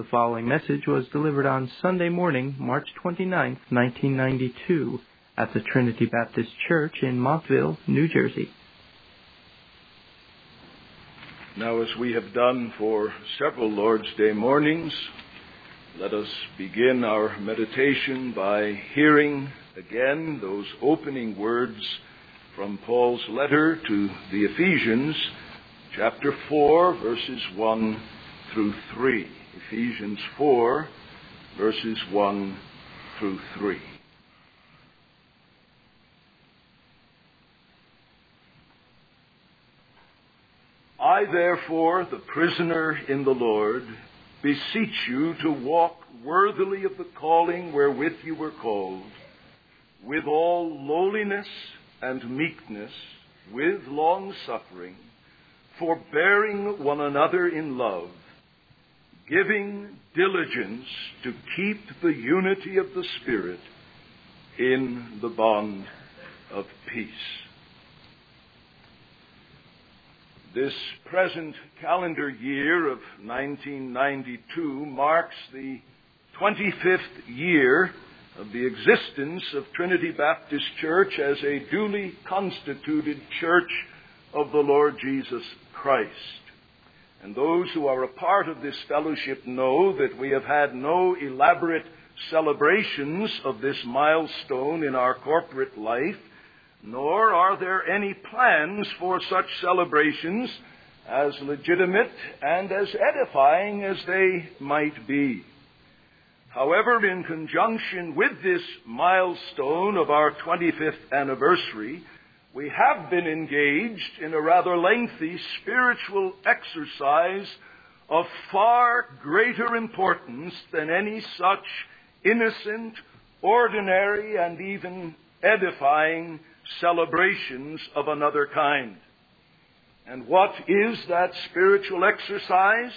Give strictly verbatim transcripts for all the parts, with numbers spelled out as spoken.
The following message was delivered on Sunday morning, March twenty-ninth, nineteen ninety-two, at the Trinity Baptist Church in Montville, New Jersey. Now, as we have done for several Lord's Day mornings, let us begin our meditation by hearing again those opening words from Paul's letter to the Ephesians, chapter four, verses one through three. Ephesians four, verses one through three. I, therefore, the prisoner in the Lord, beseech you to walk worthily of the calling wherewith you were called, with all lowliness and meekness, with long-suffering, forbearing one another in love, giving diligence to keep the unity of the Spirit in the bond of peace. This present calendar year of nineteen ninety-two marks the twenty-fifth year of the existence of Trinity Baptist Church as a duly constituted church of the Lord Jesus Christ. And those who are a part of this fellowship know that we have had no elaborate celebrations of this milestone in our corporate life, nor are there any plans for such celebrations, as legitimate and as edifying as they might be. However, in conjunction with this milestone of our twenty-fifth anniversary, we have been engaged in a rather lengthy spiritual exercise of far greater importance than any such innocent, ordinary, and even edifying celebrations of another kind. And what is that spiritual exercise?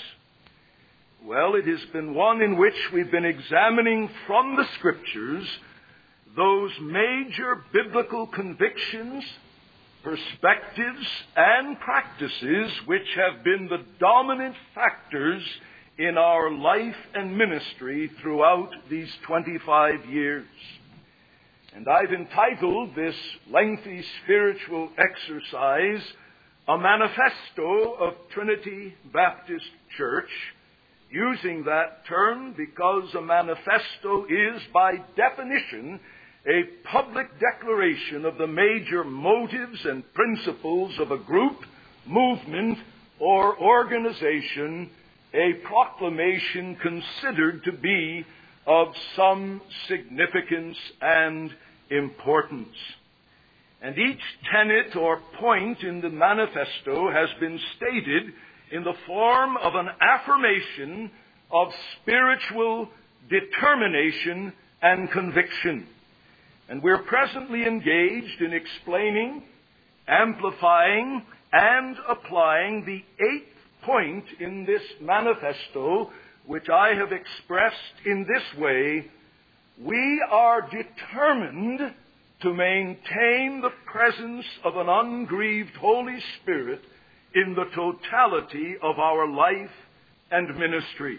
Well, it has been one in which we've been examining from the Scriptures those major biblical convictions, perspectives, and practices which have been the dominant factors in our life and ministry throughout these twenty-five years. And I've entitled this lengthy spiritual exercise, A Manifesto of Trinity Baptist Church, using that term because a manifesto is, by definition, a public declaration of the major motives and principles of a group, movement, or organization, a proclamation considered to be of some significance and importance. And each tenet or point in the manifesto has been stated in the form of an affirmation of spiritual determination and conviction. And we're presently engaged in explaining, amplifying, and applying the eighth point in this manifesto, which I have expressed in this way: we are determined to maintain the presence of an ungrieved Holy Spirit in the totality of our life and ministry.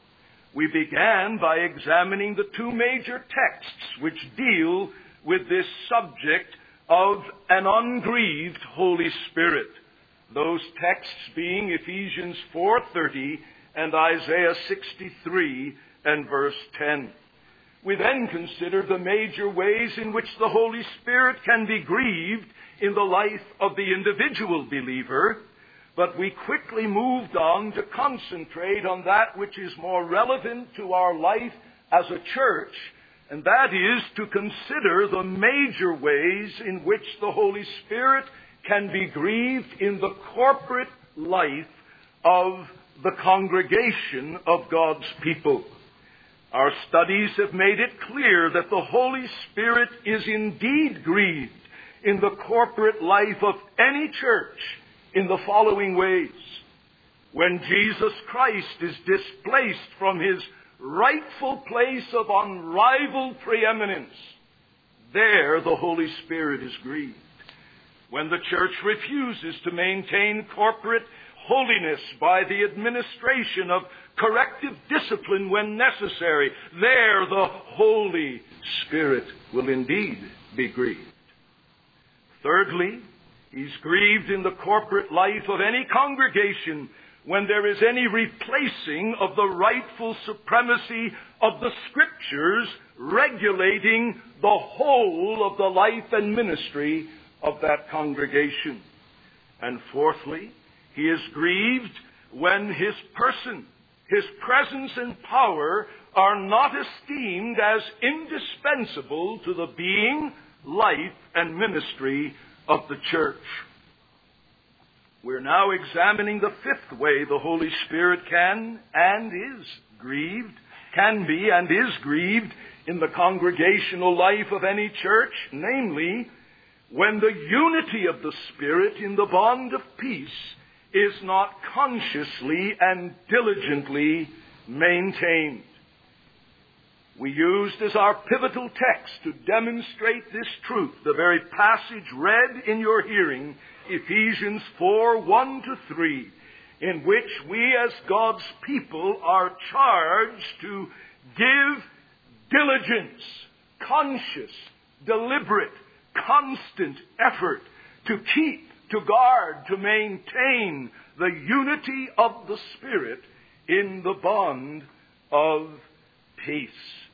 We began by examining the two major texts which deal with this subject of an ungrieved Holy Spirit. Those texts being Ephesians four thirty and Isaiah sixty-three and verse ten. We then considered the major ways in which the Holy Spirit can be grieved in the life of the individual believer, but we quickly moved on to concentrate on that which is more relevant to our life as a church, and that is to consider the major ways in which the Holy Spirit can be grieved in the corporate life of the congregation of God's people. Our studies have made it clear that the Holy Spirit is indeed grieved in the corporate life of any church in the following ways. When Jesus Christ is displaced from his rightful place of unrivaled preeminence, there the Holy Spirit is grieved. When the church refuses to maintain corporate holiness by the administration of corrective discipline when necessary, there the Holy Spirit will indeed be grieved. Thirdly, he's grieved in the corporate life of any congregation when there is any replacing of the rightful supremacy of the Scriptures regulating the whole of the life and ministry of that congregation. And fourthly, he is grieved when his person, his presence and power are not esteemed as indispensable to the being, life, and ministry of the church. We're now examining the fifth way the Holy Spirit can and is grieved, can be and is grieved in the congregational life of any church, namely, when the unity of the Spirit in the bond of peace is not consciously and diligently maintained. We used as our pivotal text to demonstrate this truth the very passage read in your hearing, Ephesians four, one to three, in which we as God's people are charged to give diligence, conscious, deliberate, constant effort to keep, to guard, to maintain the unity of the Spirit in the bond of peace.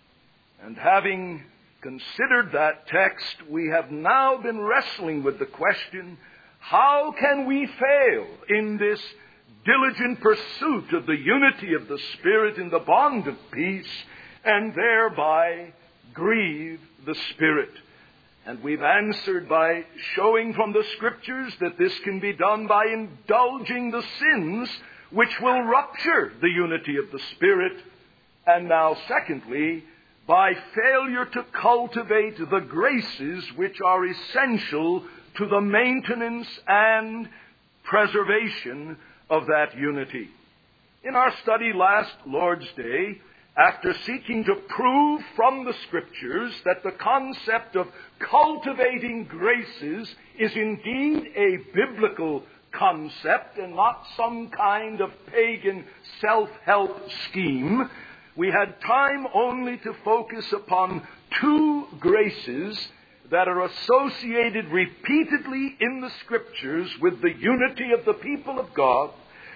And having considered that text, we have now been wrestling with the question, how can we fail in this diligent pursuit of the unity of the Spirit in the bond of peace and thereby grieve the Spirit? And we've answered by showing from the Scriptures that this can be done by indulging the sins which will rupture the unity of the Spirit. And now, secondly, by failure to cultivate the graces which are essential to the maintenance and preservation of that unity. In our study last Lord's Day, after seeking to prove from the Scriptures that the concept of cultivating graces is indeed a biblical concept and not some kind of pagan self-help scheme, we had time only to focus upon two graces that are associated repeatedly in the Scriptures with the unity of the people of God,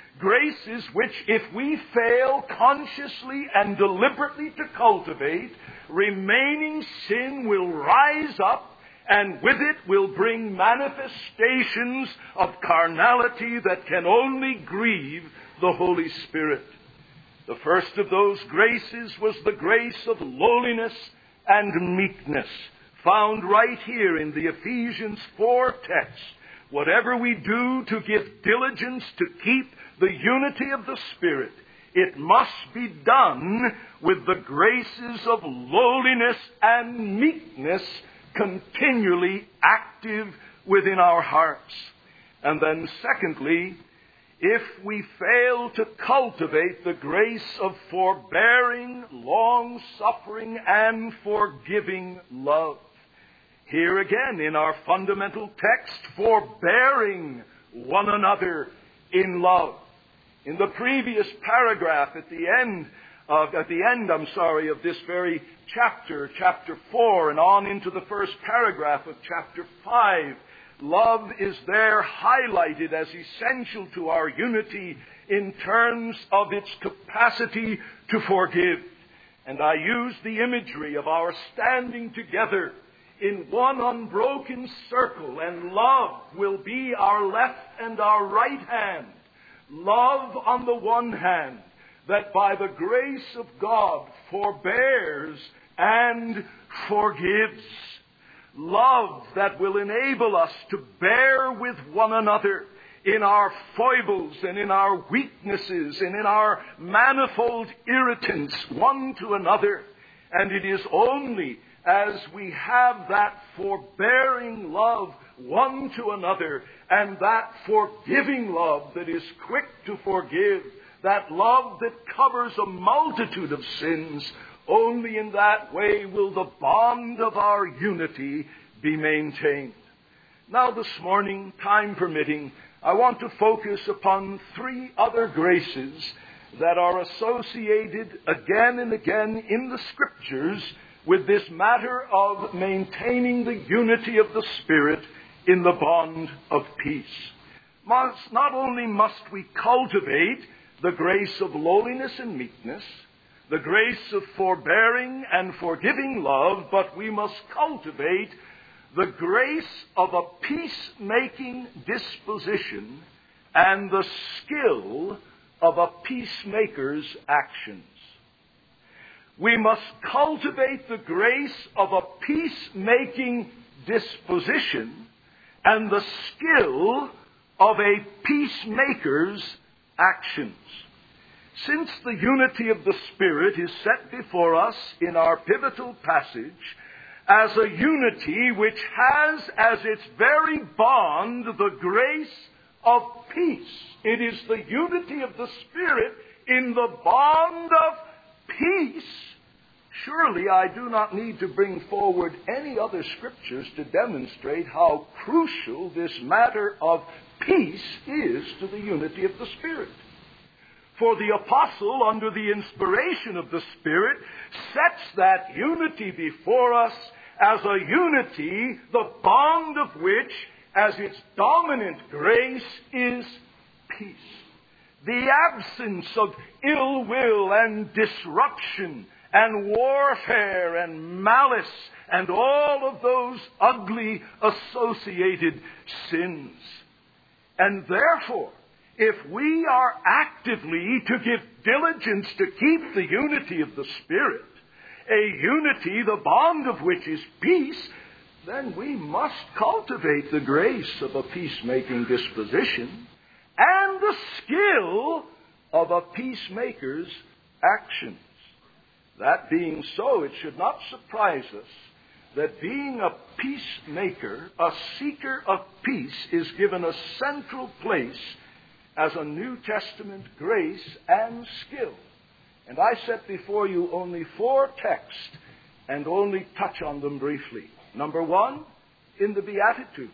graces which, if we fail consciously and deliberately to cultivate, remaining sin will rise up, and with it will bring manifestations of carnality that can only grieve the Holy Spirit. The first of those graces was the grace of lowliness and meekness, found right here in the Ephesians four text. Whatever we do to give diligence to keep the unity of the Spirit, it must be done with the graces of lowliness and meekness continually active within our hearts. And then secondly, if we fail to cultivate the grace of forbearing, long-suffering, and forgiving love. Here again in our fundamental text, forbearing one another in love. In the previous paragraph at the end of, at the end, I'm sorry, of this very chapter, chapter four, and on into the first paragraph of chapter five, love is there highlighted as essential to our unity in terms of its capacity to forgive. And I use the imagery of our standing together in one unbroken circle, and love will be our left and our right hand. Love on the one hand, that by the grace of God forbears and forgives. Love that will enable us to bear with one another in our foibles and in our weaknesses and in our manifold irritants one to another. And it is only as we have that forbearing love one to another and that forgiving love that is quick to forgive, that love that covers a multitude of sins, only in that way will the bond of our unity be maintained. Now this morning, time permitting, I want to focus upon three other graces that are associated again and again in the Scriptures with this matter of maintaining the unity of the Spirit in the bond of peace. Must, not only must we cultivate the grace of lowliness and meekness, the grace of forbearing and forgiving love, but we must cultivate the grace of a peacemaking disposition and the skill of a peacemaker's actions. We must cultivate the grace of a peacemaking disposition and the skill of a peacemaker's actions. Since the unity of the Spirit is set before us in our pivotal passage as a unity which has as its very bond the grace of peace, it is the unity of the Spirit in the bond of peace. Surely I do not need to bring forward any other scriptures to demonstrate how crucial this matter of peace is to the unity of the Spirit. For the apostle, under the inspiration of the Spirit, sets that unity before us as a unity, the bond of which, as its dominant grace, is peace. The absence of ill will and disruption and warfare and malice and all of those ugly associated sins. And therefore, if we are actively to give diligence to keep the unity of the Spirit, a unity the bond of which is peace, then we must cultivate the grace of a peacemaking disposition and the skill of a peacemaker's actions. That being so, it should not surprise us that being a peacemaker, a seeker of peace, is given a central place as a New Testament grace and skill. And I set before you only four texts and only touch on them briefly. Number one, in the Beatitudes.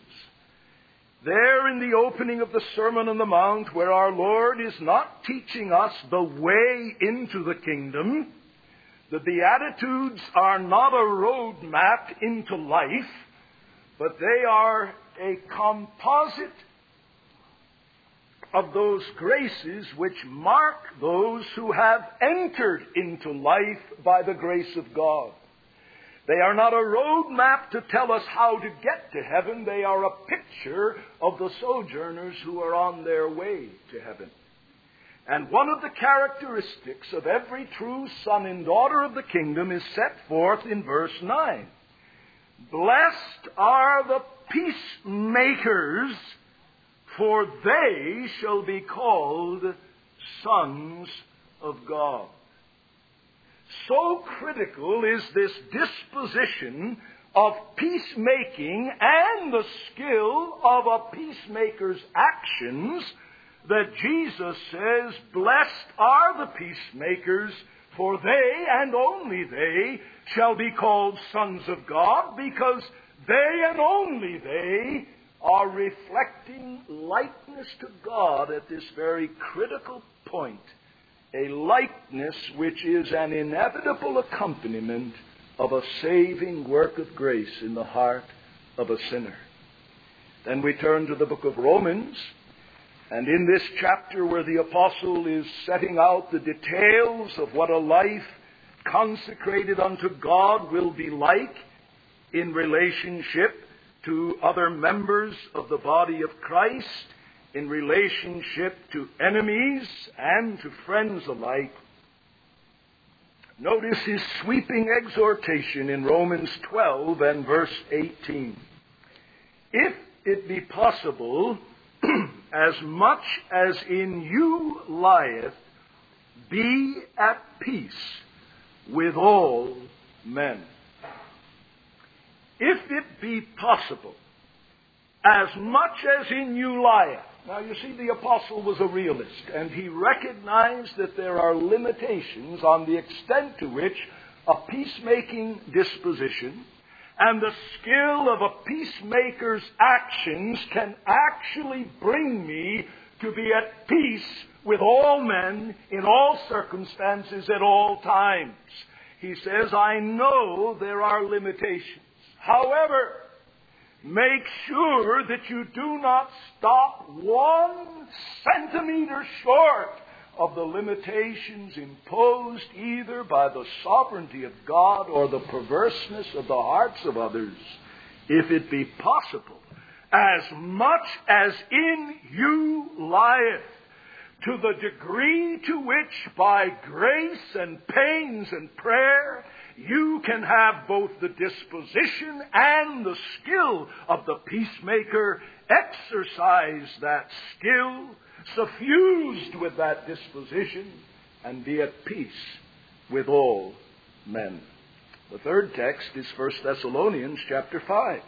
There in the opening of the Sermon on the Mount, where our Lord is not teaching us the way into the kingdom, the Beatitudes are not a road map into life, but they are a composite of those graces which mark those who have entered into life by the grace of God. They are not a road map to tell us how to get to heaven. They are a picture of the sojourners who are on their way to heaven. And one of the characteristics of every true son and daughter of the kingdom is set forth in verse nine. Blessed are the peacemakers, for they shall be called sons of God. So critical is this disposition of peacemaking and the skill of a peacemaker's actions that Jesus says, blessed are the peacemakers, for they and only they shall be called sons of God, because they and only they are reflecting likeness to God at this very critical point, a likeness which is an inevitable accompaniment of a saving work of grace in the heart of a sinner. Then we turn to the book of Romans, and in this chapter where the apostle is setting out the details of what a life consecrated unto God will be like in relationship to other members of the body of Christ, in relationship to enemies and to friends alike, notice his sweeping exhortation in Romans twelve and verse eighteen. If it be possible, as much as in you lieth, be at peace with all men. If it be possible, as much as in you lieth. Now you see, the apostle was a realist, and he recognized that there are limitations on the extent to which a peacemaking disposition And the skill of a peacemaker's actions can actually bring me to be at peace with all men in all circumstances at all times. He says, I know there are limitations. However, make sure that you do not stop one centimeter short of the limitations imposed either by the sovereignty of God or the perverseness of the hearts of others, if it be possible, as much as in you lieth, to the degree to which by grace and pains and prayer you can have both the disposition and the skill of the peacemaker, exercise that skill, suffused with that disposition, and be at peace with all men. The third text is First Thessalonians chapter five.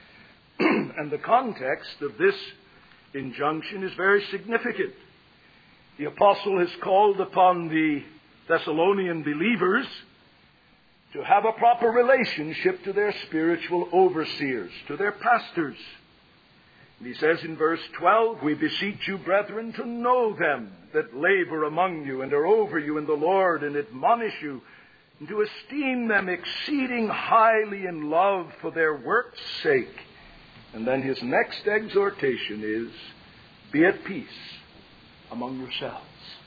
And the context of this injunction is very significant. The apostle has called upon the Thessalonian believers to have a proper relationship to their spiritual overseers, to their pastors. And he says in verse twelve, we beseech you, brethren, to know them that labor among you and are over you in the Lord, and admonish you, and to esteem them exceeding highly in love for their work's sake. And then his next exhortation is, be at peace among yourselves.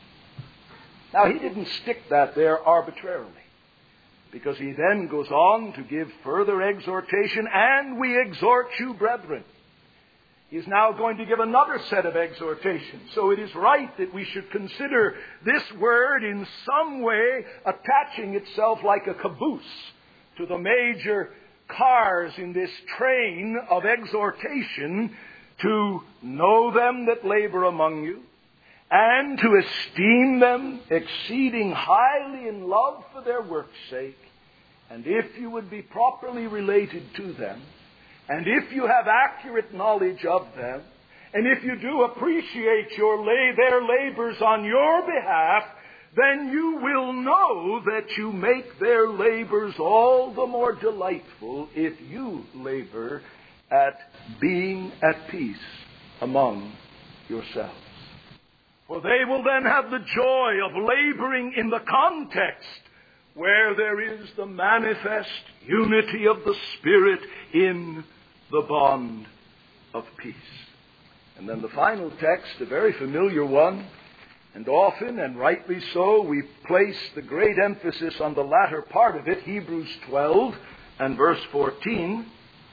Now, he didn't stick that there arbitrarily, because he then goes on to give further exhortation, and we exhort you, brethren. He's now going to give another set of exhortations. So it is right that we should consider this word in some way attaching itself like a caboose to the major cars in this train of exhortation, to know them that labor among you, and to esteem them exceeding highly in love for their work's sake. And if you would be properly related to them, and if you have accurate knowledge of them, and if you do appreciate your lay, their labors on your behalf, then you will know that you make their labors all the more delightful if you labor at being at peace among yourselves. For they will then have the joy of laboring in the context where there is the manifest unity of the Spirit in the bond of peace. And then the final text, a very familiar one, and often, and rightly so, we place the great emphasis on the latter part of it, Hebrews twelve and verse fourteen.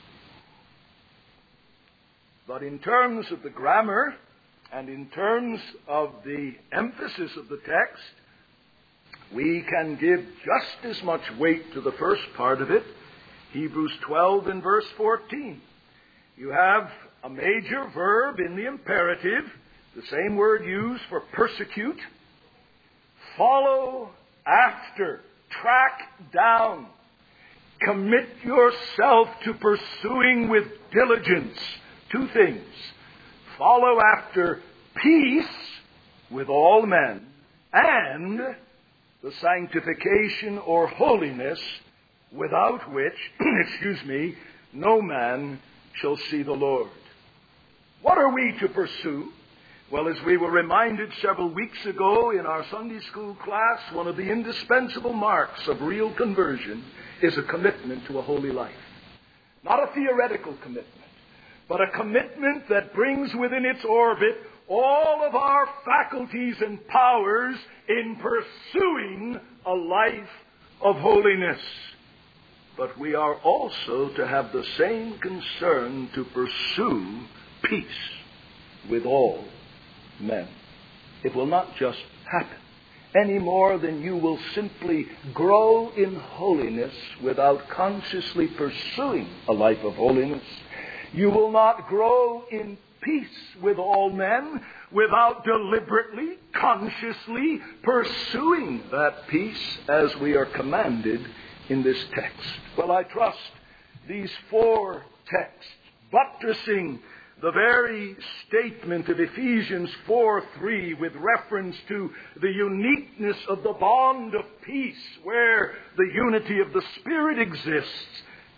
But in terms of the grammar, and in terms of the emphasis of the text, we can give just as much weight to the first part of it, Hebrews twelve and verse fourteen. You have a major verb in the imperative, the same word used for persecute. Follow after, track down, commit yourself to pursuing with diligence two things. Follow after peace with all men, and the sanctification or holiness, without which, excuse me, no man shall see the Lord. What are we to pursue? Well, as we were reminded several weeks ago in our Sunday school class, one of the indispensable marks of real conversion is a commitment to a holy life. Not a theoretical commitment, but a commitment that brings within its orbit all of our faculties and powers in pursuing a life of holiness. But we are also to have the same concern to pursue peace with all men. It will not just happen any more than you will simply grow in holiness without consciously pursuing a life of holiness. You will not grow in peace with all men without deliberately, consciously pursuing that peace as we are commanded in this text. Well, I trust these four texts, buttressing the very statement of Ephesians four three with reference to the uniqueness of the bond of peace where the unity of the Spirit exists,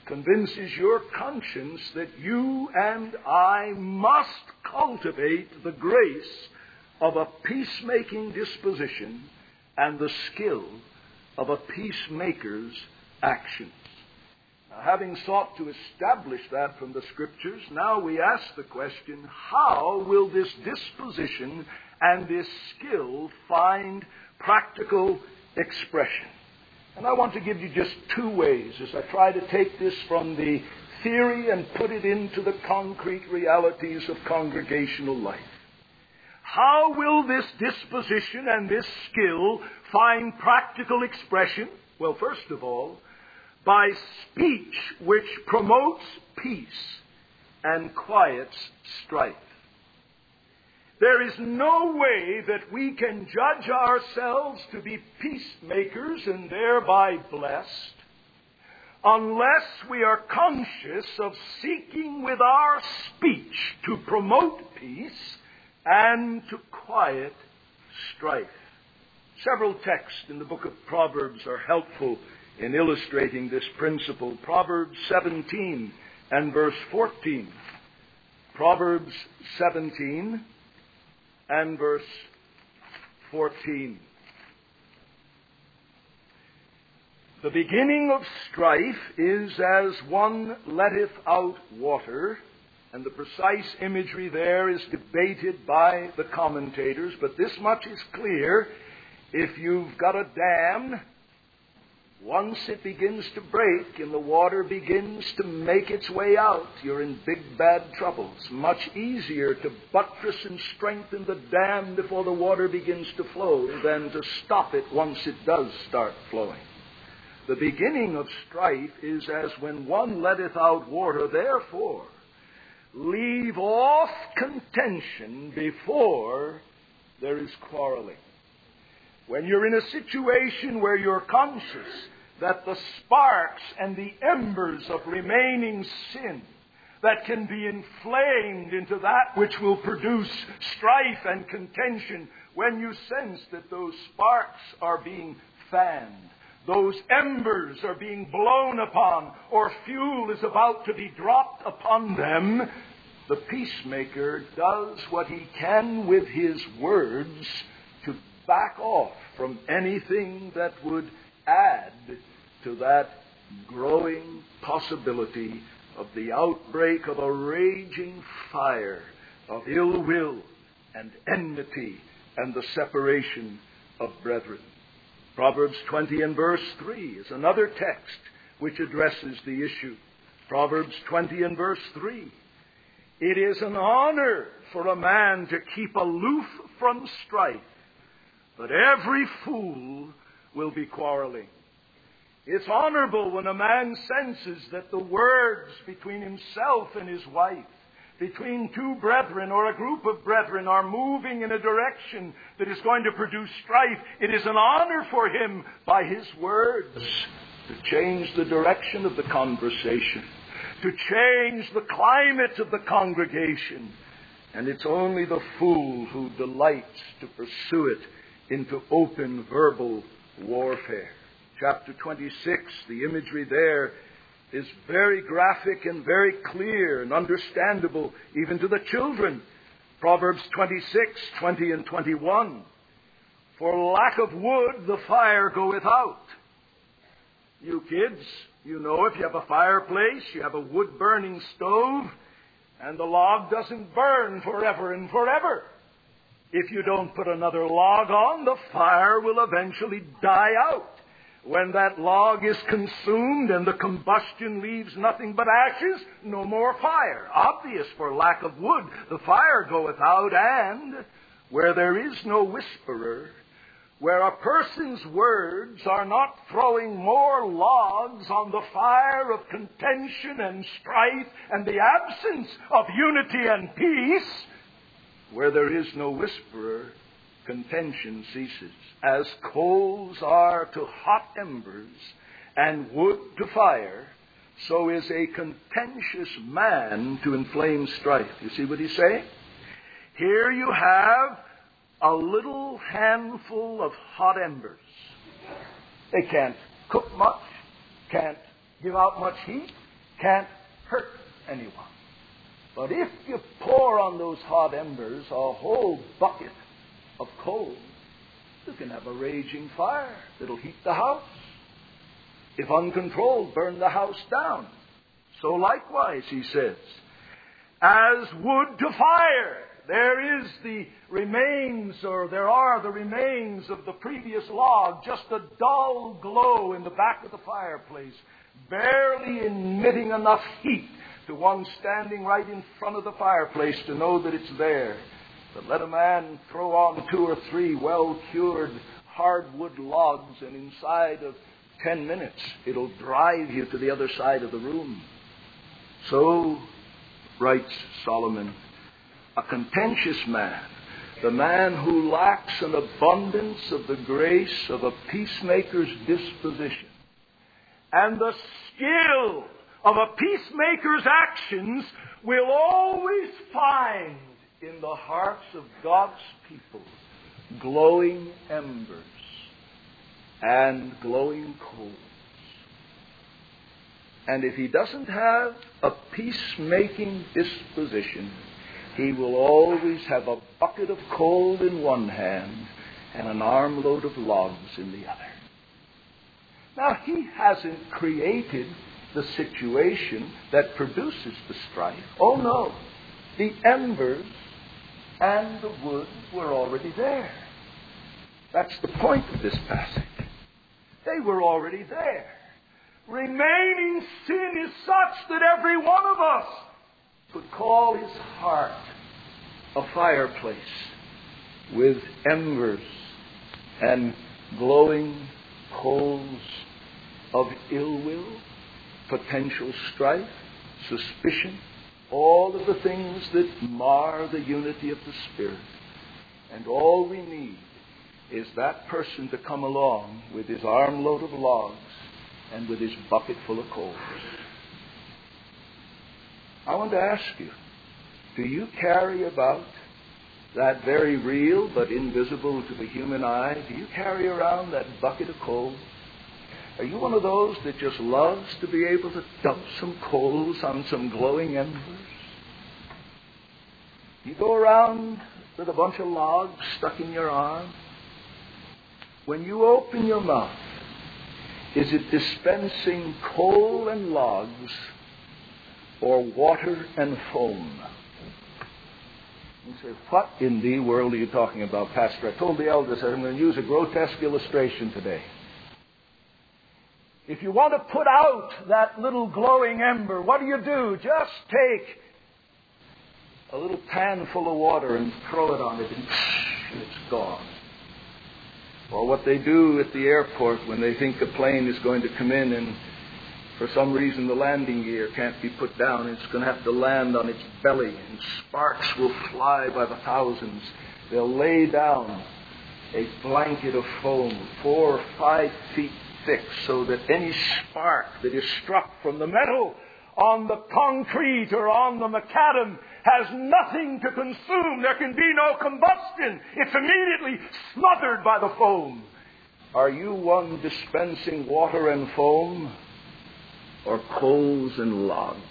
convinces your conscience that you and I must cultivate the grace of a peacemaking disposition and the skill of a peacemaker's actions. Now, having sought to establish that from the Scriptures, now we ask the question, how will this disposition and this skill find practical expression? And I want to give you just two ways as I try to take this from the theory and put it into the concrete realities of congregational life. How will this disposition and this skill find practical expression? Well, first of all, by speech which promotes peace and quiets strife. There is no way that we can judge ourselves to be peacemakers and thereby blessed unless we are conscious of seeking with our speech to promote peace and to quiet strife. Several texts in the book of Proverbs are helpful in illustrating this principle. Proverbs seventeen and verse fourteen. Proverbs seventeen and verse fourteen. The beginning of strife is as one letteth out water, and the precise imagery there is debated by the commentators, but this much is clear. If you've got a dam, once it begins to break and the water begins to make its way out, you're in big, bad trouble. It's much easier to buttress and strengthen the dam before the water begins to flow than to stop it once it does start flowing. The beginning of strife is as when one letteth out water. Therefore, leave off contention before there is quarreling. When you're in a situation where you're conscious that the sparks and the embers of remaining sin that can be inflamed into that which will produce strife and contention, when you sense that those sparks are being fanned, those embers are being blown upon, or fuel is about to be dropped upon them, the peacemaker does what he can with his words to back off from anything that would add to that growing possibility of the outbreak of a raging fire of ill will and enmity and the separation of brethren. Proverbs twenty and verse three is another text which addresses the issue. Proverbs twenty and verse three. It is an honor for a man to keep aloof from strife, but every fool will be quarreling. It's honorable when a man senses that the words between himself and his wife, between two brethren or a group of brethren, are moving in a direction that is going to produce strife. It is an honor for him by his words to change the direction of the conversation, to change the climate of the congregation. And it's only the fool who delights to pursue it into open verbal warfare. Chapter twenty-six, the imagery there is very graphic and very clear and understandable even to the children. Proverbs twenty-six, twenty and twenty-one. For lack of wood the fire goeth out. You kids, you know if you have a fireplace, you have a wood-burning stove, and the log doesn't burn forever and forever. If you don't put another log on, the fire will eventually die out. When that log is consumed and the combustion leaves nothing but ashes, no more fire. Obvious, for lack of wood, the fire goeth out. And where there is no whisperer, where a person's words are not throwing more logs on the fire of contention and strife and the absence of unity and peace, where there is no whisperer, contention ceases. As coals are to hot embers and wood to fire, so is a contentious man to inflame strife. You see what he's saying? Here you have a little handful of hot embers. They can't cook much, can't give out much heat, can't hurt anyone. But if you pour on those hot embers a whole bucket of coal, you can have a raging fire that'll heat the house. If uncontrolled, burn the house down. So likewise, he says, as wood to fire, there is the remains, or there are the remains of the previous log, just a dull glow in the back of the fireplace, barely emitting enough heat to one standing right in front of the fireplace to know that it's there. But let a man throw on two or three well-cured hardwood logs, and inside of ten minutes it'll drive you to the other side of the room. So, writes Solomon, a contentious man, the man who lacks an abundance of the grace of a peacemaker's disposition, and the skill of a peacemaker's actions, will always find in the hearts of God's people glowing embers and glowing coals. And if he doesn't have a peacemaking disposition, he will always have a bucket of coal in one hand and an armload of logs in the other. Now, he hasn't created the situation that produces the strife. Oh, no. The embers and the wood were already there. That's the point of this passage. They were already there. Remaining sin is such that every one of us could call his heart a fireplace with embers and glowing coals of ill will, potential strife, suspicion, all of the things that mar the unity of the Spirit. And all we need is that person to come along with his armload of logs and with his bucket full of coals. I want to ask you, do you carry about that very real but invisible to the human eye? Do you carry around that bucket of coals? Are you one of those that just loves to be able to dump some coals on some glowing embers? You go around with a bunch of logs stuck in your arm. When you open your mouth, is it dispensing coal and logs or water and foam? You say, what in the world are you talking about, Pastor? I told the elders that I'm going to use a grotesque illustration today. If you want to put out that little glowing ember, what do you do? Just take a little pan full of water and throw it on it, and it's gone. Or what they do at the airport when they think a plane is going to come in and for some reason the landing gear can't be put down. It's going to have to land on its belly, and sparks will fly by the thousands. They'll lay down a blanket of foam four or five feet thick so that any spark that is struck from the metal on the concrete or on the macadam has nothing to consume. There can be no combustion. It's immediately smothered by the foam. Are you one dispensing water and foam, or coals and logs?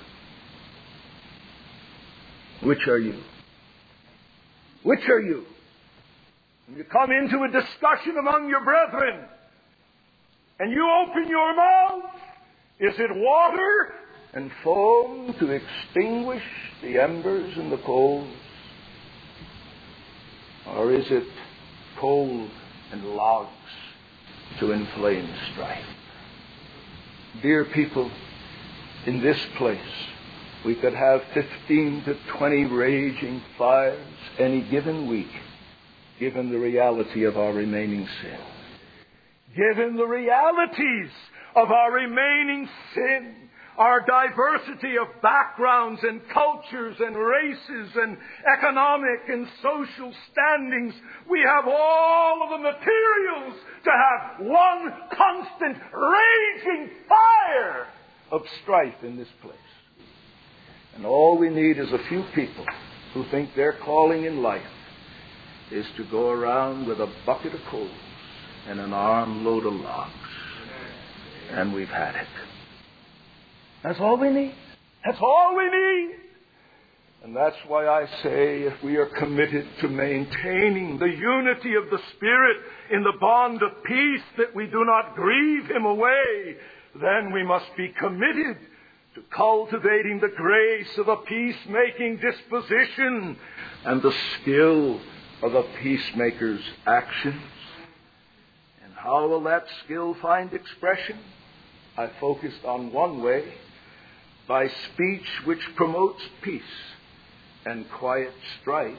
Which are you? Which are you? When you come into a discussion among your brethren and you open your mouth, is it water and foam to extinguish the embers and the coals? Or is it coal and logs to inflame strife? Dear people, in this place, we could have fifteen to twenty raging fires any given week, given the reality of our remaining sin. Given the realities of our remaining sin, our diversity of backgrounds and cultures and races and economic and social standings, we have all of the materials to have one constant raging fire of strife in this place. And all we need is a few people who think their calling in life is to go around with a bucket of coals and an armload of logs. And we've had it. That's all we need. That's all we need. And that's why I say if we are committed to maintaining the unity of the Spirit in the bond of peace, that we do not grieve Him away, then we must be committed to cultivating the grace of a peacemaking disposition and the skill of a peacemaker's actions. And how will that skill find expression? I focused on one way, by speech which promotes peace and quiet strife.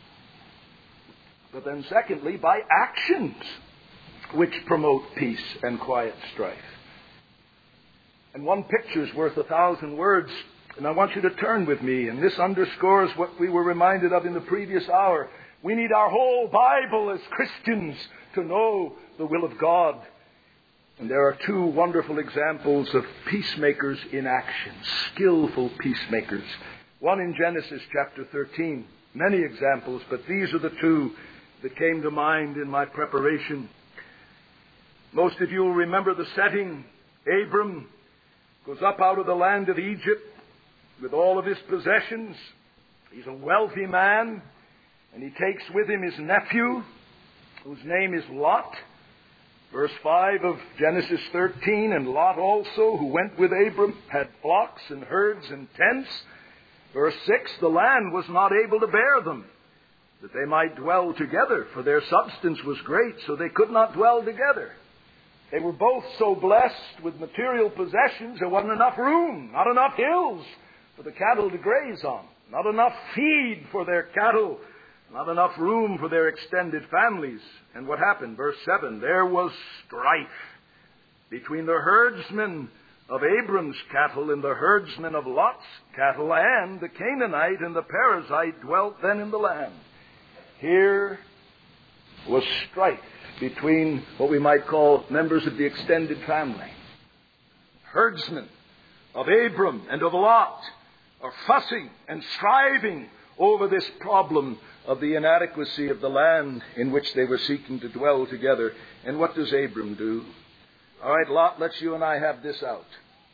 But then secondly, by actions which promote peace and quiet strife. And one picture's worth a thousand words, and I want you to turn with me, and this underscores what we were reminded of in the previous hour. We need our whole Bible as Christians to know the will of God. And there are two wonderful examples of peacemakers in action, skillful peacemakers. One in Genesis chapter thirteen. Many examples, but these are the two that came to mind in my preparation. Most of you will remember the setting. Abram goes up out of the land of Egypt with all of his possessions. He's a wealthy man, and he takes with him his nephew, whose name is Lot. Verse five of Genesis thirteen, and Lot also, who went with Abram, had flocks and herds and tents. Verse six, the land was not able to bear them, that they might dwell together, for their substance was great, so they could not dwell together. They were both so blessed with material possessions, there wasn't enough room, not enough hills for the cattle to graze on, not enough feed for their cattle, not enough room for their extended families. And what happened? Verse seven, there was strife between the herdsmen of Abram's cattle and the herdsmen of Lot's cattle, and the Canaanite and the Perizzite dwelt then in the land. Here was strife between what we might call members of the extended family. Herdsmen of Abram and of Lot are fussing and striving over this problem of the inadequacy of the land in which they were seeking to dwell together. And what does Abram do? All right, Lot, let's you and I have this out.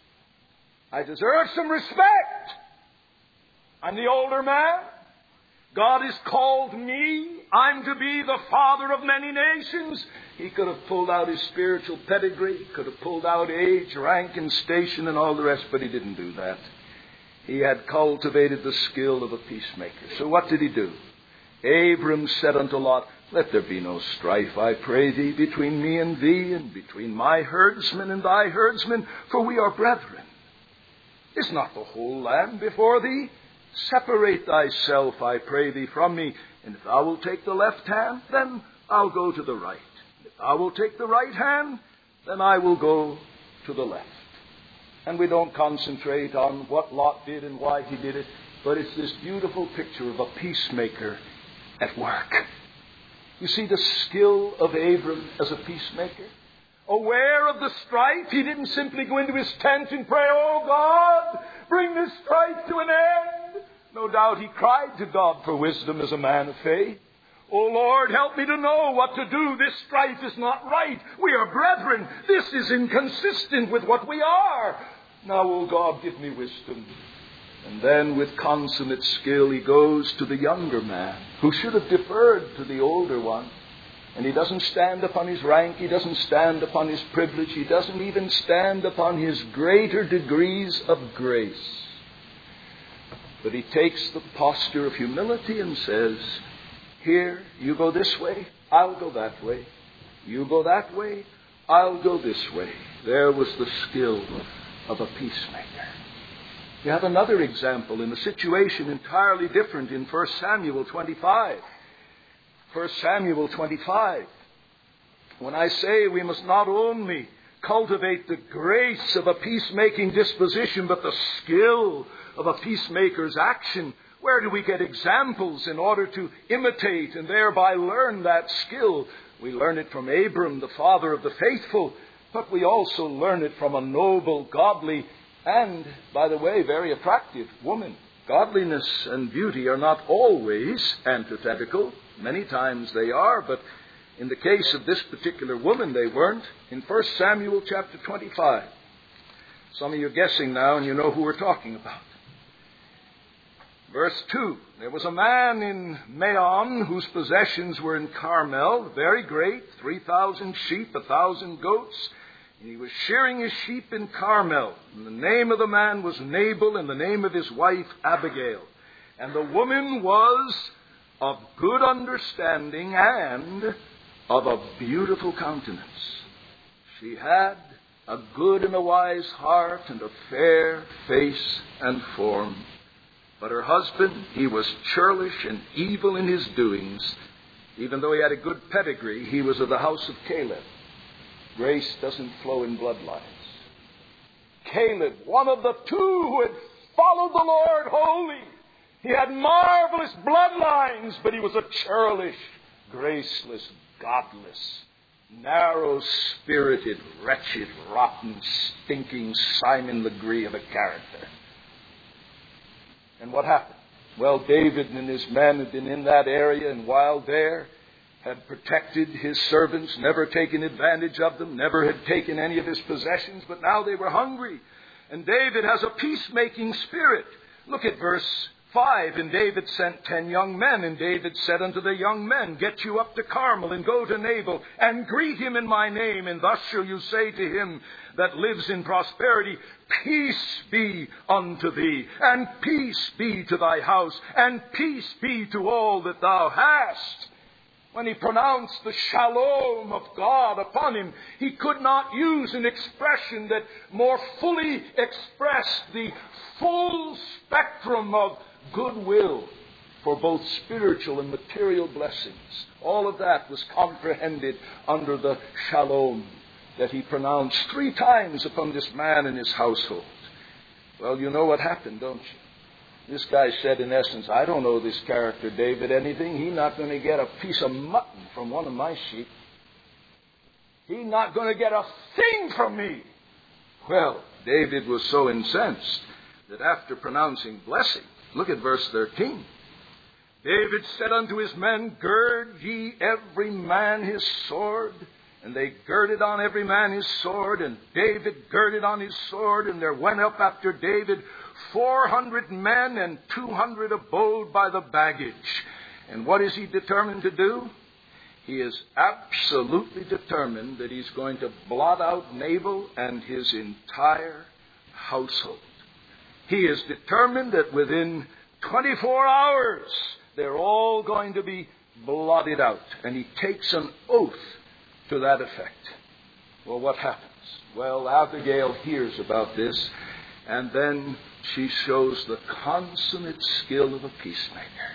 I deserve some respect. I'm the older man. God has called me. I'm to be the father of many nations. He could have pulled out his spiritual pedigree, could have pulled out age, rank, and station, and all the rest, but he didn't do that. He had cultivated the skill of a peacemaker. So what did he do? Abram said unto Lot, let there be no strife, I pray thee, between me and thee, and between my herdsmen and thy herdsmen, for we are brethren. Is not the whole land before thee? Separate thyself, I pray thee, from me, and if thou wilt take the left hand, then I'll go to the right. If thou wilt take the right hand, then I will go to the left. And we don't concentrate on what Lot did and why he did it, but it's this beautiful picture of a peacemaker at work. You see the skill of Abram as a peacemaker. Aware of the strife, he didn't simply go into his tent and pray, oh God, bring this strife to an end. No doubt he cried to God for wisdom as a man of faith. Oh Lord, help me to know what to do. This strife is not right. We are brethren. This is inconsistent with what we are. Now, oh God, give me wisdom. And then with consummate skill he goes to the younger man who should have deferred to the older one. And he doesn't stand upon his rank, he doesn't stand upon his privilege, he doesn't even stand upon his greater degrees of grace. But he takes the posture of humility and says, here, you go this way, I'll go that way. You go that way, I'll go this way. There was the skill of a peacemaker. You have another example in a situation entirely different in First Samuel twenty-five. First Samuel twenty-five. When I say we must not only cultivate the grace of a peacemaking disposition, but the skill of a peacemaker's action, where do we get examples in order to imitate and thereby learn that skill? We learn it from Abram, the father of the faithful, but we also learn it from a noble, godly, and, by the way, very attractive woman. Godliness and beauty are not always antithetical. Many times they are, but in the case of this particular woman, they weren't. In First Samuel chapter twenty-five, Some of you are guessing now, and you know who we're talking about. Verse two, there was a man in Maon whose possessions were in Carmel, very great, three thousand sheep, a thousand goats. And he was shearing his sheep in Carmel. And the name of the man was Nabal, and the name of his wife Abigail. And the woman was of good understanding and of a beautiful countenance. She had a good and a wise heart and a fair face and form. But her husband, he was churlish and evil in his doings. Even though he had a good pedigree, he was of the house of Caleb. Grace doesn't flow in bloodlines. Caleb, one of the two who had followed the Lord wholly. He had marvelous bloodlines, but he was a churlish, graceless, godless, narrow-spirited, wretched, rotten, stinking Simon Legree of a character. And what happened? Well, David and his men had been in that area, and while there, had protected his servants, never taken advantage of them, never had taken any of his possessions, but now they were hungry. And David has a peacemaking spirit. Look at verse five. And David sent ten young men, and David said unto the young men, Get you up to Carmel, and go to Nabal, and greet him in my name, and thus shall you say to him that lives in prosperity, Peace be unto thee, and peace be to thy house, and peace be to all that thou hast. When he pronounced the shalom of God upon him, he could not use an expression that more fully expressed the full spectrum of goodwill for both spiritual and material blessings. All of that was comprehended under the shalom that he pronounced three times upon this man and his household. Well, you know what happened, don't you? This guy said, in essence, I don't owe this character David anything. He's not going to get a piece of mutton from one of my sheep. He's not going to get a thing from me. Well, David was so incensed that after pronouncing blessing, look at verse thirteen. David said unto his men, Gird ye every man his sword. And they girded on every man his sword, and David girded on his sword, and there went up after David four hundred men, and two hundred abode by the baggage. And what is he determined to do? He is absolutely determined that he's going to blot out Nabal and his entire household. He is determined that within twenty-four hours, they're all going to be blotted out. And he takes an oath to that effect. Well, what happens? Well, Abigail hears about this, and then she shows the consummate skill of a peacemaker.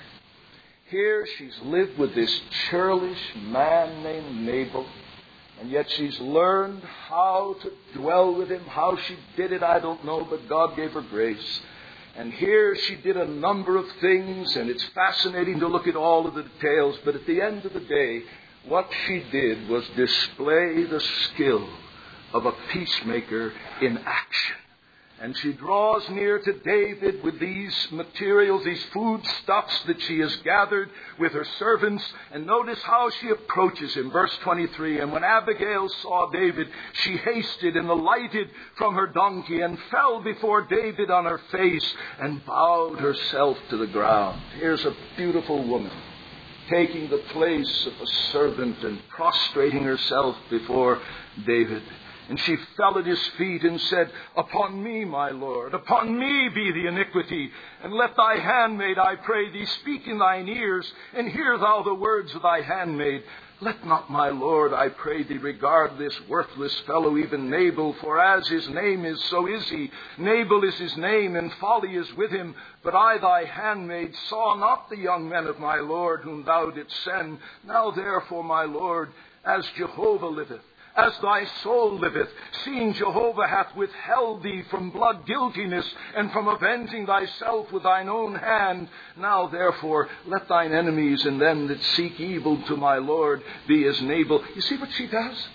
Here she's lived with this churlish man named Nabal, and yet she's learned how to dwell with him. How she did it, I don't know, but God gave her grace. And here she did a number of things, and it's fascinating to look at all of the details, but at the end of the day, what she did was display the skill of a peacemaker in action. And she draws near to David with these materials, these foodstuffs that she has gathered with her servants. And notice how she approaches him. Verse twenty-three, And when Abigail saw David, she hasted and alighted from her donkey and fell before David on her face and bowed herself to the ground. Here's a beautiful woman taking the place of a servant and prostrating herself before David. And she fell at his feet and said, Upon me, my Lord, upon me be the iniquity. And let thy handmaid, I pray thee, speak in thine ears, and hear thou the words of thy handmaid. Let not my Lord, I pray thee, regard this worthless fellow, even Nabal, for as his name is, so is he. Nabal is his name, and folly is with him. But I, thy handmaid, saw not the young men of my Lord, whom thou didst send. Now therefore, my Lord, as Jehovah liveth, as thy soul liveth, seeing Jehovah hath withheld thee from blood guiltiness, and from avenging thyself with thine own hand, now therefore let thine enemies and them that seek evil to my Lord be as Nabal. You see what she does?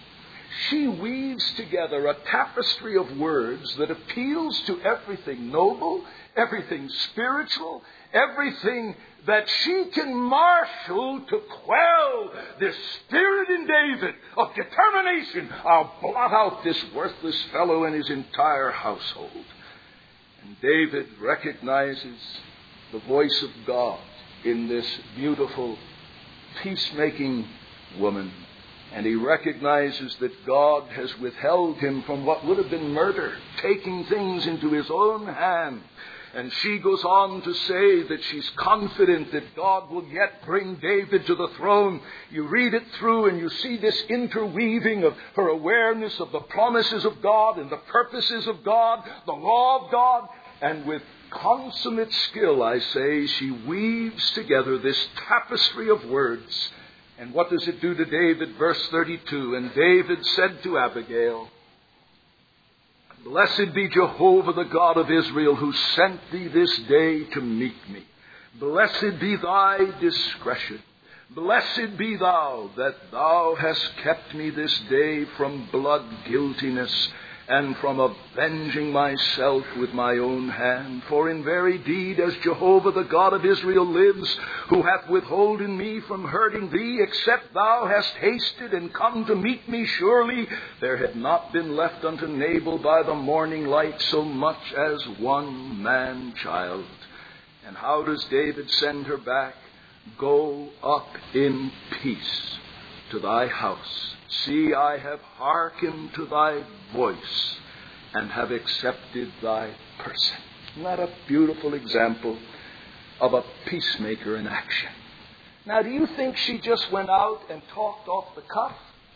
She weaves together a tapestry of words that appeals to everything noble, everything spiritual, everything that she can marshal to quell this spirit in David of determination. I'll blot out this worthless fellow and his entire household. And David recognizes the voice of God in this beautiful, peacemaking woman. And he recognizes that God has withheld him from what would have been murder, taking things into his own hand. And she goes on to say that she's confident that God will yet bring David to the throne. You read it through and you see this interweaving of her awareness of the promises of God and the purposes of God, the law of God. And with consummate skill, I say, she weaves together this tapestry of words. And what does it do to David? Verse thirty-two, and David said to Abigail, Blessed be Jehovah, the God of Israel, who sent thee this day to meet me. Blessed be thy discretion. Blessed be thou that thou hast kept me this day from blood guiltiness, and from avenging myself with my own hand. For in very deed, as Jehovah the God of Israel lives, who hath withholden me from hurting thee, except thou hast hasted and come to meet me, surely there had not been left unto Nabal by the morning light so much as one man-child. And how does David send her back? Go up in peace to thy house. See, I have hearkened to thy voice and have accepted thy person. Isn't that a beautiful example of a peacemaker in action? Now, do you think she just went out and talked off the cuff?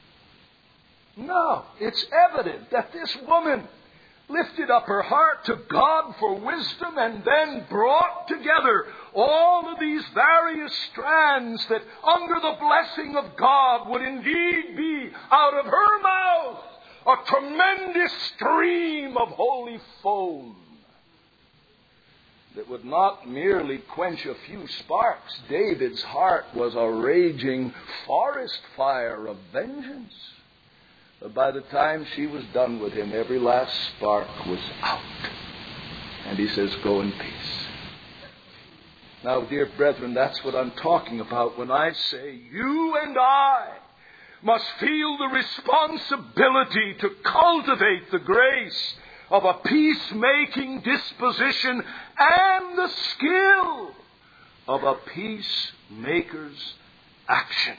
No, it's evident that this woman lifted up her heart to God for wisdom and then brought together all of these various strands that under the blessing of God would indeed be out of her mouth a tremendous stream of holy foam that would not merely quench a few sparks. David's heart was a raging forest fire of vengeance. But by the time she was done with him, every last spark was out. And he says, go in peace. Now, dear brethren, that's what I'm talking about when I say you and I must feel the responsibility to cultivate the grace of a peacemaking disposition and the skill of a peacemaker's actions.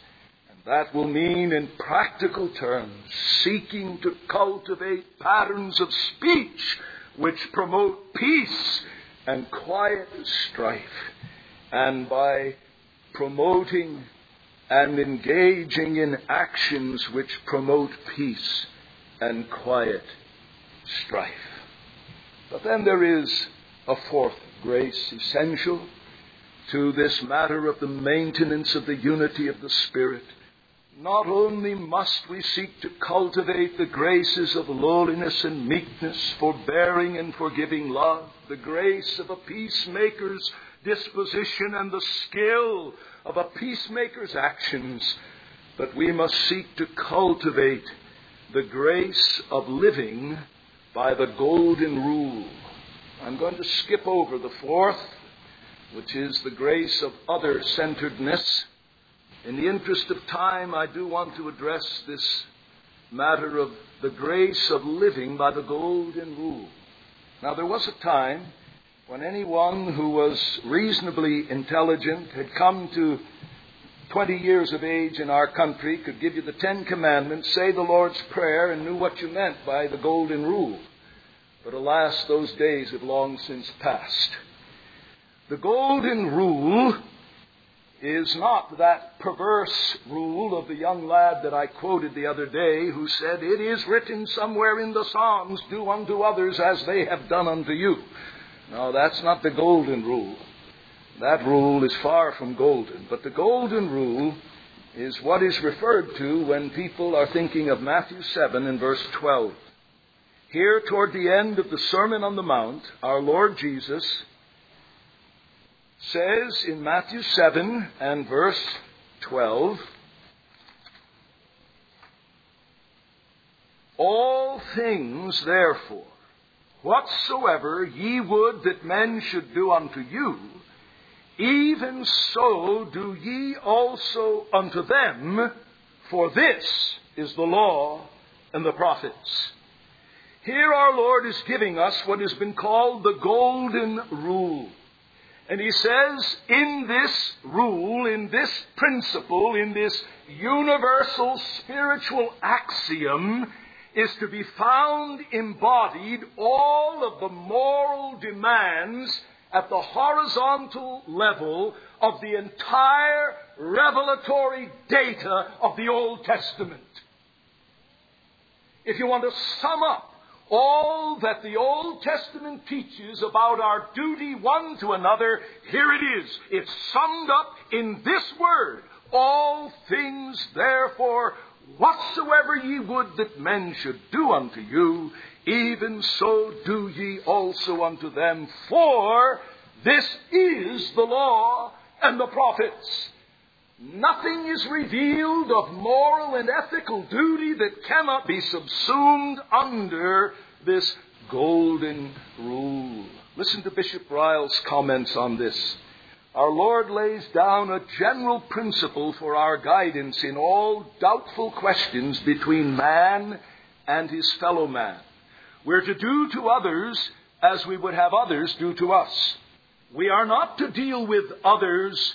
That will mean, in practical terms, seeking to cultivate patterns of speech which promote peace and quiet strife. And by promoting and engaging in actions which promote peace and quiet strife. But then there is a fourth grace essential to this matter of the maintenance of the unity of the Spirit. Not only must we seek to cultivate the graces of lowliness and meekness, forbearing and forgiving love, the grace of a peacemaker's disposition and the skill of a peacemaker's actions, but we must seek to cultivate the grace of living by the golden rule. I'm going to skip over the fourth, which is the grace of other-centeredness. In the interest of time, I do want to address this matter of the grace of living by the golden rule. Now, there was a time when anyone who was reasonably intelligent, had come to twenty years of age in our country, could give you the Ten Commandments, say the Lord's Prayer, and knew what you meant by the golden rule. But alas, those days have long since passed. The golden rule is not that perverse rule of the young lad that I quoted the other day, who said, it is written somewhere in the Psalms, do unto others as they have done unto you. No, that's not the golden rule. That rule is far from golden. But the golden rule is what is referred to when people are thinking of Matthew seven and verse twelve. Here, toward the end of the Sermon on the Mount, our Lord Jesus says in Matthew seven and verse twelve, things, therefore, whatsoever ye would that men should do unto you, even so do ye also unto them, for this is the law and the prophets. Here our Lord is giving us what has been called the golden rule. And he says, in this rule, in this principle, in this universal spiritual axiom, is to be found embodied all of the moral demands at the horizontal level of the entire revelatory data of the Old Testament. If you want to sum up all that the Old Testament teaches about our duty one to another, here it is. It's summed up in this word. All things, therefore, whatsoever ye would that men should do unto you, even so do ye also unto them. For this is the law and the prophets. Nothing is revealed of moral and ethical duty that cannot be subsumed under this golden rule. Listen to Bishop Ryle's comments on this. Our Lord lays down a general principle for our guidance in all doubtful questions between man and his fellow man. We're to do to others as we would have others do to us. We are not to deal with others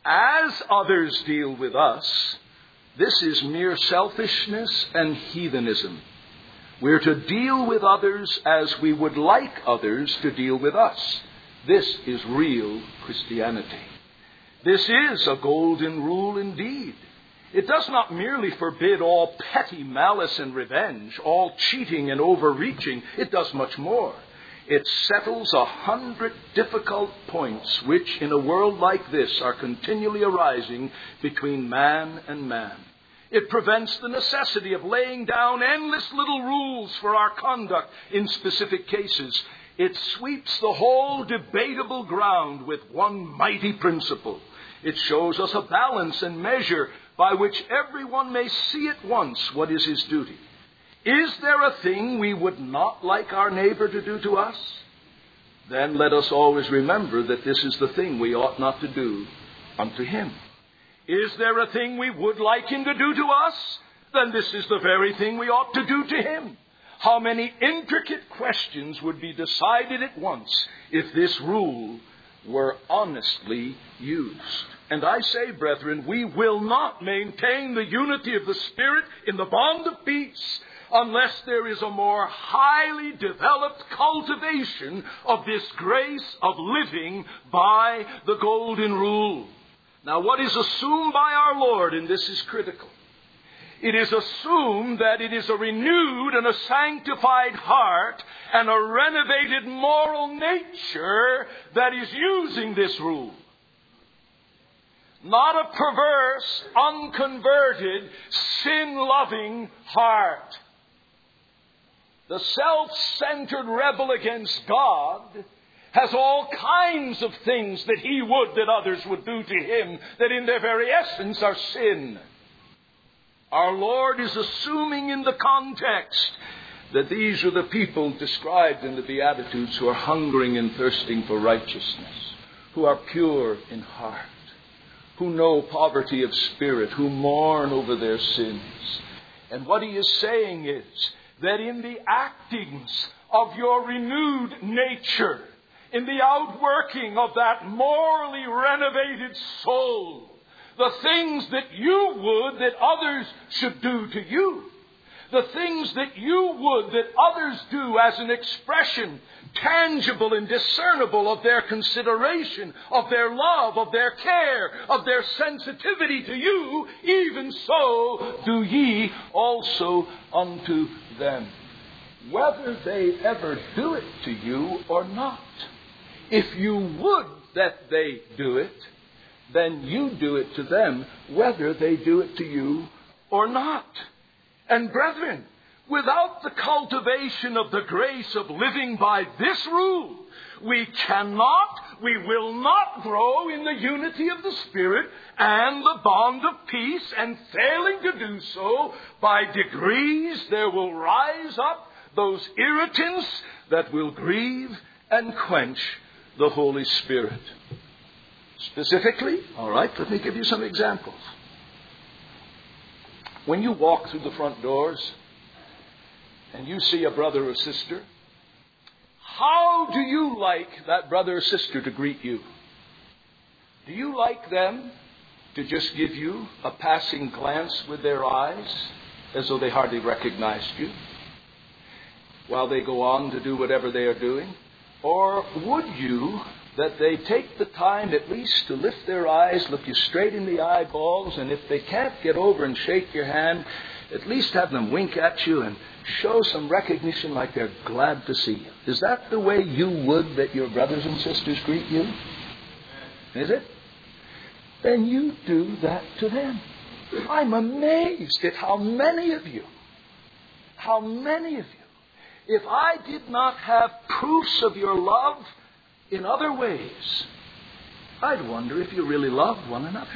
as others deal with us. This is mere selfishness and heathenism. We're to deal with others as we would like others to deal with us. This is real Christianity. This is a golden rule indeed. It does not merely forbid all petty malice and revenge, all cheating and overreaching. It does much more. It settles a hundred difficult points which in a world like this are continually arising between man and man. It prevents the necessity of laying down endless little rules for our conduct in specific cases. It sweeps the whole debatable ground with one mighty principle. It shows us a balance and measure by which everyone may see at once what is his duty. Is there a thing we would not like our neighbor to do to us? Then let us always remember that this is the thing we ought not to do unto him. Is there a thing we would like him to do to us? Then this is the very thing we ought to do to him. How many intricate questions would be decided at once if this rule were honestly used? And I say, brethren, we will not maintain the unity of the Spirit in the bond of peace unless there is a more highly developed cultivation of this grace of living by the golden rule. Now, what is assumed by our Lord, and this is critical, it is assumed that it is a renewed and a sanctified heart and a renovated moral nature that is using this rule. Not a perverse, unconverted, sin-loving heart. The self-centered rebel against God has all kinds of things that he would that others would do to him that in their very essence are sin. Our Lord is assuming in the context that these are the people described in the Beatitudes who are hungering and thirsting for righteousness, who are pure in heart, who know poverty of spirit, who mourn over their sins. And what he is saying is that in the actings of your renewed nature, in the outworking of that morally renovated soul, the things that you would that others should do to you, the things that you would that others do as an expression, tangible and discernible of their consideration, of their love, of their care, of their sensitivity to you, even so do ye also unto them, whether they ever do it to you or not. If you would that they do it, then you do it to them, whether they do it to you or not. And brethren, without the cultivation of the grace of living by this rule, we cannot, we will not grow in the unity of the Spirit and the bond of peace, and failing to do so, by degrees there will rise up those irritants that will grieve and quench the Holy Spirit. Specifically, all right, let me give you some examples. When you walk through the front doors and you see a brother or sister, how do you like that brother or sister to greet you? Do you like them to just give you a passing glance with their eyes as though they hardly recognized you while they go on to do whatever they are doing? Or would you that they take the time at least to lift their eyes, look you straight in the eyeballs, and if they can't get over and shake your hand, at least have them wink at you and show some recognition like they're glad to see you? Is that the way you would that your brothers and sisters greet you? Is it? Then you do that to them. I'm amazed at how many of you, how many of you, if I did not have proofs of your love in other ways, I'd wonder if you really love one another.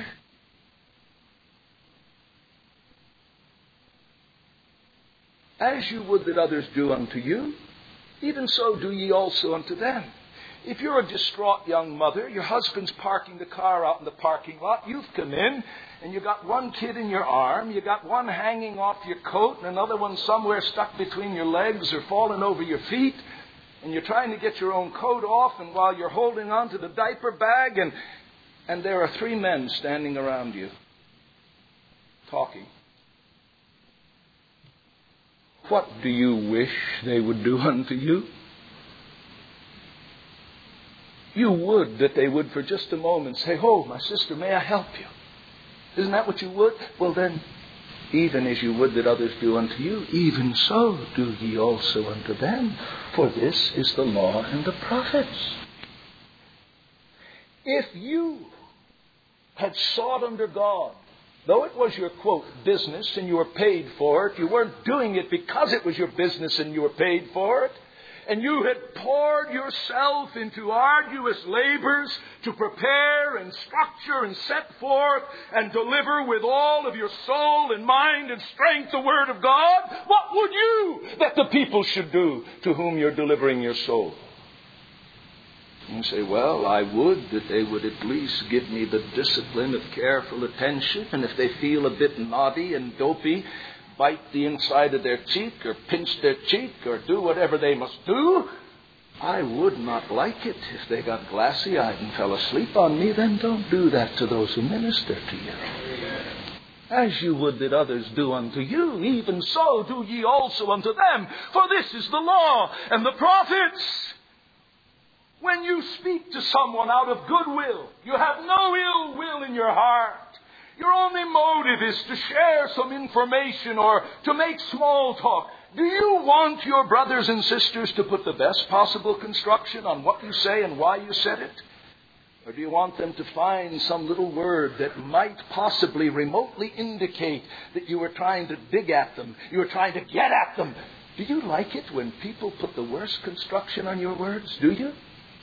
As you would that others do unto you, even so do ye also unto them. If you're a distraught young mother, your husband's parking the car out in the parking lot, you've come in, and you've got one kid in your arm, you've got one hanging off your coat, and another one somewhere stuck between your legs or falling over your feet, and you're trying to get your own coat off, and while you're holding on to the diaper bag, and, and there are three men standing around you, talking. What do you wish they would do unto you? You would that they would for just a moment say, "Oh, my sister, may I help you?" Isn't that what you would? Well then, even as you would that others do unto you, even so do ye also unto them. For this is the law and the prophets. If you had sought under God, though it was your, quote, business and you were paid for it, you weren't doing it because it was your business and you were paid for it, and you had poured yourself into arduous labors to prepare and structure and set forth and deliver with all of your soul and mind and strength the Word of God, what would you that the people should do to whom you're delivering your soul? You say, well, I would that they would at least give me the discipline of careful attention, and if they feel a bit naughty and dopey, bite the inside of their cheek or pinch their cheek or do whatever they must do. I would not like it if they got glassy-eyed and fell asleep on me. Then don't do that to those who minister to you. As you would that others do unto you, even so do ye also unto them. For this is the law and the prophets. When you speak to someone out of goodwill, you have no ill will in your heart. Your only motive is to share some information or to make small talk. Do you want your brothers and sisters to put the best possible construction on what you say and why you said it? Or do you want them to find some little word that might possibly remotely indicate that you were trying to dig at them, you were trying to get at them? Do you like it when people put the worst construction on your words? Do you?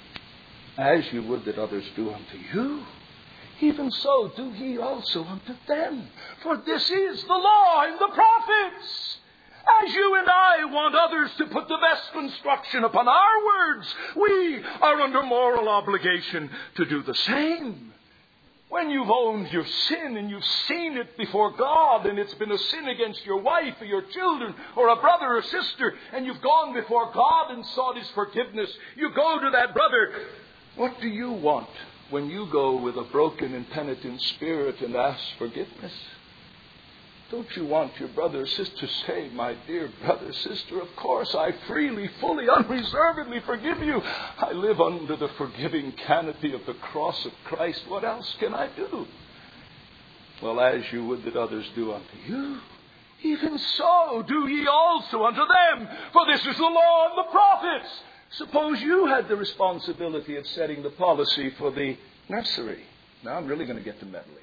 As you would that others do unto you, even so do ye also unto them. For this is the law and the prophets. As you and I want others to put the best construction upon our words, we are under moral obligation to do the same. When you've owned your sin and you've seen it before God, and it's been a sin against your wife or your children or a brother or sister, and you've gone before God and sought His forgiveness, you go to that brother. What do you want when you go with a broken and penitent spirit and ask forgiveness? Don't you want your brother or sister to say, "My dear brother, sister, of course I freely, fully, unreservedly forgive you. I live under the forgiving canopy of the cross of Christ. What else can I do?" Well, as you would that others do unto you, even so do ye also unto them. For this is the law and the prophets. Suppose you had the responsibility of setting the policy for the nursery. Now I'm really going to get to meddling.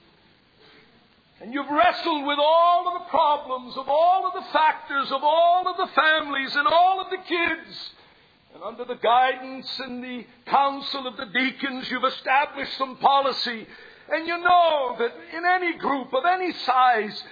And you've wrestled with all of the problems, of all of the factors, of all of the families and all of the kids. And under the guidance and the counsel of the deacons, you've established some policy. And you know that in any group of any size,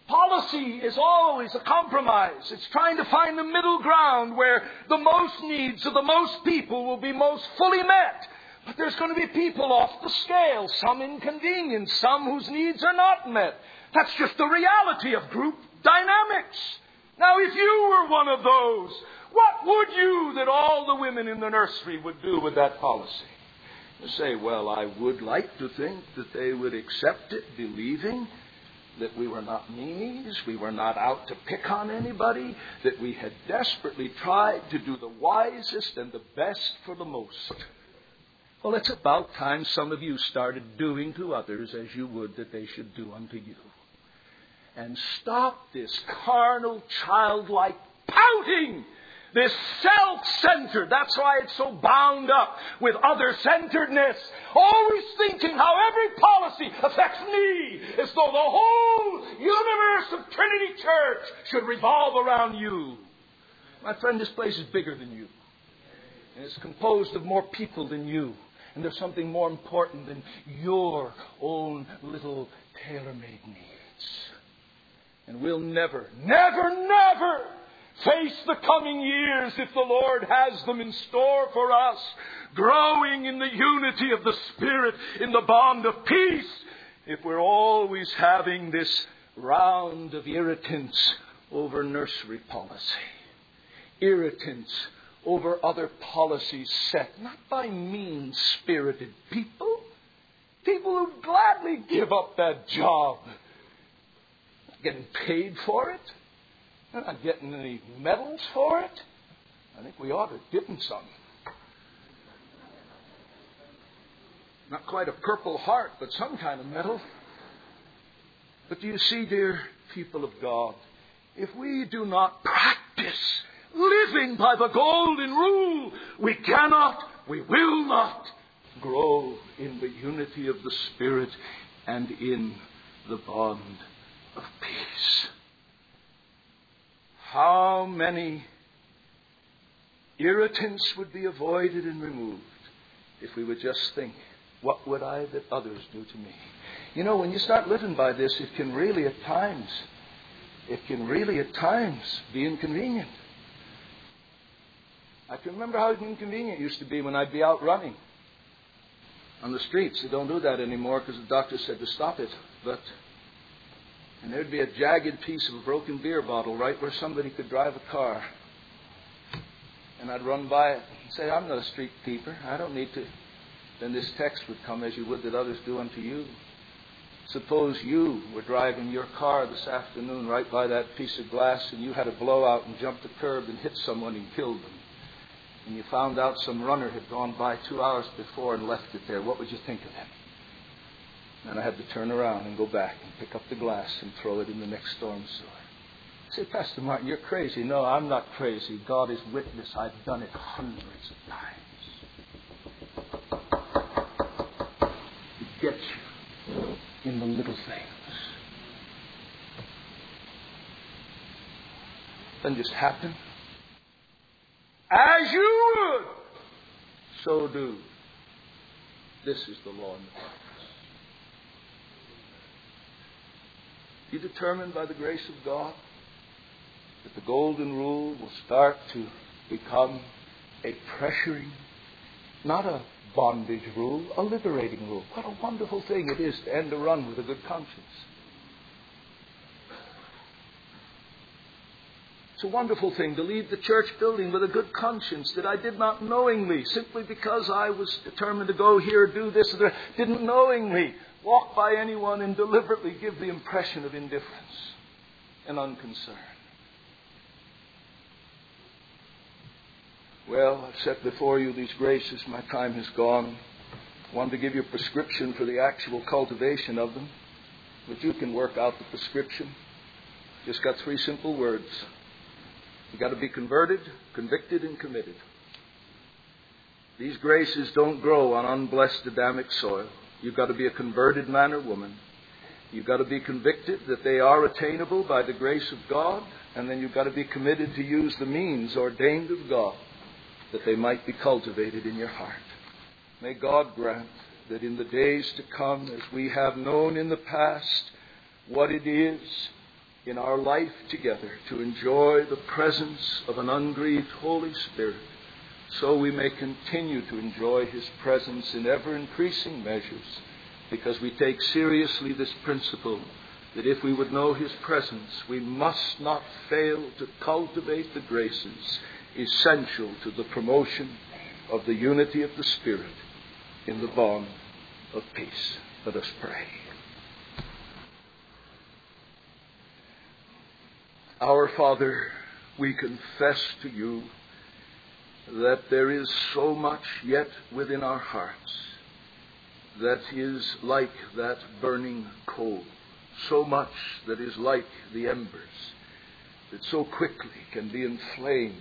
Policy is always a compromise. It's trying to find the middle ground where the most needs of the most people will be most fully met. But there's going to be people off the scale, some inconvenienced, some whose needs are not met. That's just the reality of group dynamics. Now, if you were one of those, what would you that all the women in the nursery would do with that policy? You say, well, I would like to think that they would accept it, believing that we were not meanies, we were not out to pick on anybody, that we had desperately tried to do the wisest and the best for the most. Well, it's about time some of you started doing to others as you would that they should do unto you. And stop this carnal, childlike pouting, this self-centered. That's why it's so bound up with other-centeredness. Always thinking how every policy affects me, as though the whole universe of Trinity Church should revolve around you. My friend, this place is bigger than you. And it's composed of more people than you. And there's something more important than your own little tailor-made needs. And we'll never, never, never face the coming years, if the Lord has them in store for us, growing in the unity of the Spirit, in the bond of peace, if we're always having this round of irritants over nursery policy, irritants over other policies set, not by mean-spirited people, people who gladly give up that job, not getting paid for it, they're not getting any medals for it. I think we ought to give them some. Not quite a Purple Heart, but some kind of medal. But do you see, dear people of God, if we do not practice living by the golden rule, we cannot, we will not grow in the unity of the Spirit and in the bond of peace. How many irritants would be avoided and removed if we would just think, what would I that others do to me? You know, when you start living by this, it can really at times, it can really at times be inconvenient. I can remember how inconvenient it used to be when I'd be out running on the streets. They don't do that anymore because the doctor said to stop it. But And there'd be a jagged piece of a broken beer bottle right where somebody could drive a car. And I'd run by it and say, I'm not a street keeper. I don't need to. Then this text would come, as you would that others do unto you. Suppose you were driving your car this afternoon right by that piece of glass and you had a blowout and jumped the curb and hit someone and killed them. And you found out some runner had gone by two hours before and left it there. What would you think of him? And I had to turn around and go back and pick up the glass and throw it in the next storm sewer. I say, Pastor Martin, you're crazy. No, I'm not crazy. God is witness. I've done it hundreds of times. It gets you in the little things. Doesn't just happen. As you would, so do. This is the law and the promise. Be determined by the grace of God that the golden rule will start to become a pressuring, not a bondage rule, a liberating rule. What a wonderful thing it is to end a run with a good conscience. It's a wonderful thing to leave the church building with a good conscience that I did not knowingly, simply because I was determined to go here, do this, or that, didn't knowingly walk by anyone and deliberately give the impression of indifference and unconcern. Well, I've set before you these graces. My time has gone. I wanted to give you a prescription for the actual cultivation of them, but you can work out the prescription. Just got three simple words. You've got to be converted, convicted, and committed. These graces don't grow on unblessed Adamic soil. You've got to be a converted man or woman. You've got to be convicted that they are attainable by the grace of God. And then you've got to be committed to use the means ordained of God that they might be cultivated in your heart. May God grant that in the days to come, as we have known in the past what it is in our life together to enjoy the presence of an ungrieved Holy Spirit, so we may continue to enjoy His presence in ever-increasing measures, because we take seriously this principle that if we would know His presence, we must not fail to cultivate the graces essential to the promotion of the unity of the Spirit in the bond of peace. Let us pray. Our Father, we confess to you that there is so much yet within our hearts that is like that burning coal, so much that is like the embers, that so quickly can be inflamed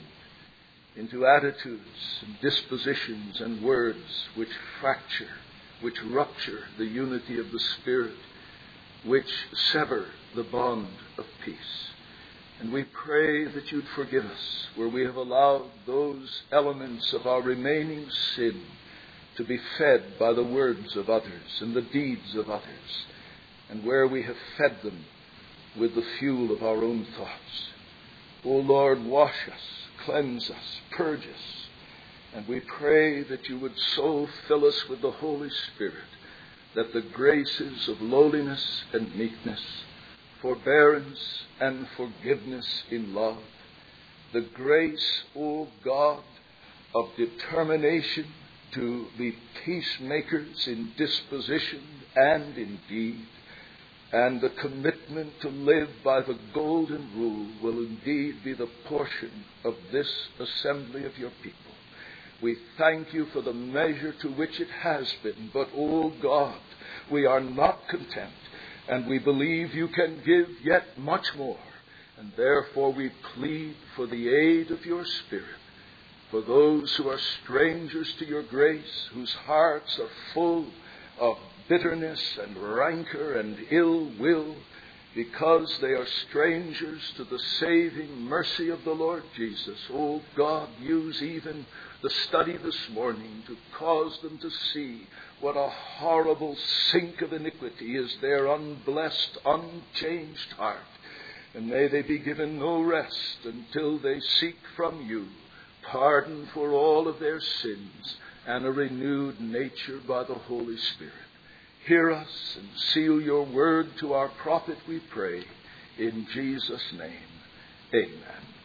into attitudes and dispositions and words which fracture, which rupture the unity of the Spirit, which sever the bond of peace. And we pray that you'd forgive us where we have allowed those elements of our remaining sin to be fed by the words of others and the deeds of others, and where we have fed them with the fuel of our own thoughts. O Lord, wash us, cleanse us, purge us, and we pray that you would so fill us with the Holy Spirit that the graces of lowliness and meekness, forbearance and forgiveness in love, the grace, O God, of determination to be peacemakers in disposition and in deed, and the commitment to live by the golden rule will indeed be the portion of this assembly of your people. We thank you for the measure to which it has been, but, O God, we are not content, and we believe you can give yet much more, and therefore we plead for the aid of your Spirit, for those who are strangers to your grace, whose hearts are full of bitterness and rancor and ill will, because they are strangers to the saving mercy of the Lord Jesus. Oh God, use even the study this morning to cause them to see what a horrible sink of iniquity is their unblessed, unchanged heart. And may they be given no rest until they seek from you pardon for all of their sins and a renewed nature by the Holy Spirit. Hear us and seal your word to our prophet, we pray. In Jesus' name, amen.